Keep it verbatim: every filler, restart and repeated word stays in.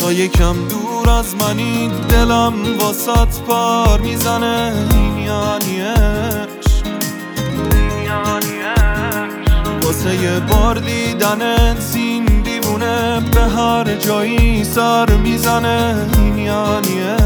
تا یکم دور از منی دلم واسط پار میزنه. این یعنی عشق، واسه یه بار دیدنت این دیوونه به هر جایی سر میزنه. این یعنی عشق.